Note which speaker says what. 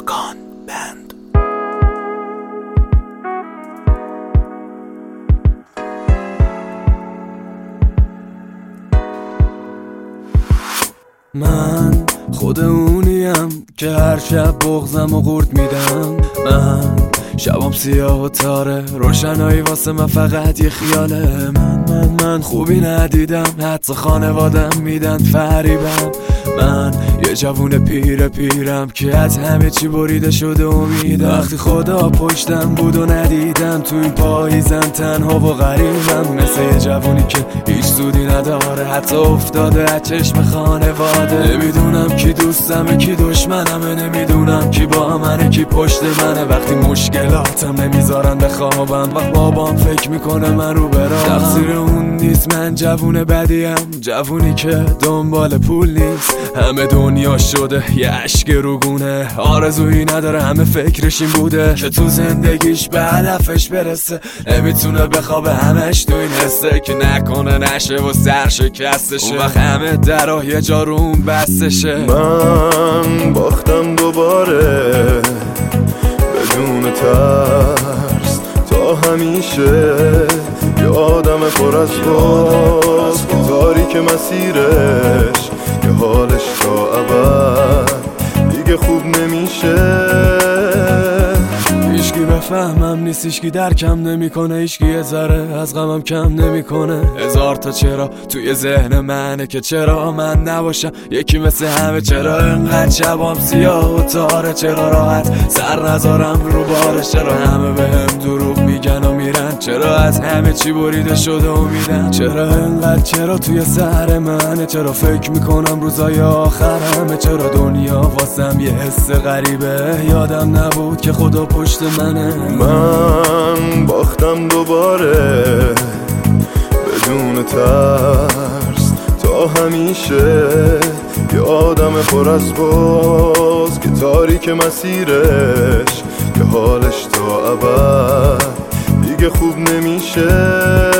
Speaker 1: ماکان بند. من خود اونیم که هر شب بغضم و قورت میدم. من شبام سیاه و تاره، روشنایی واسه من فقط یه خیاله. من خوبی ندیدم، حتی خانوادم میدن فریبم. من یه جوون پیرم که از همه چی بریده شده امیدم. وقتی خدا پشتم بود و ندیدم، تو این پاییزم تنها و غریبم. مثل یه جوونی که هیچ سودی نداره، حتی افتاده از چشم خانواده. نمیدونم کی دوستمه کی دشمنمه، نمیدونم کی با منه کی پشت منه. وقتی مشکلاتم نمیذارن بخوابم، وقت بابام فکر میکنه من رو برام. تقصیر اون نیست، من جوون بدیم، جوونی که دنبال پول نیست. همه دنیا شده یه عشق روگونه، آرزویی نداره، همه فکرش این بوده که تو زندگیش به هدفش برسه. نمیتونه بخوابه، همش تو این حسه که نکنه نشه و سرشکستشه. اون وقت همه درها یه جا رو اون بستشه.
Speaker 2: من باختم دوباره بدون ترس تا همیشه، یه آدم پر از باز که تاریک مسیرش، یه حالش تا ابد دیگه خوب نمیشه.
Speaker 1: هیچکی بفهمم نیست، هیچکی درکم نمیکنه، هیچکی یه ذره از غمم کم نمیکنه. هزار تا چرا توی ذهن منه که چرا من نباشم یکی مثل همه. چرا انقدر شبام سیاه و تاره، چرا راحت سر نذارم رو بارش. چرا همه بهم دروغ میگن و میرن، چرا از همه چی بریده شده و میدن. چرا انقدر چرا توی سر منه، چرا فکر میکنم روزای آخرمه. چرا دنیا واسم یه حس غریبه، یادم نبود که خدا پشت منه.
Speaker 2: من باختم دوباره بدون ترس تا همیشه، یه آدم پر از باز که تاریک مسیرش، یه حالش تا ابد دیگه خوب نمیشه.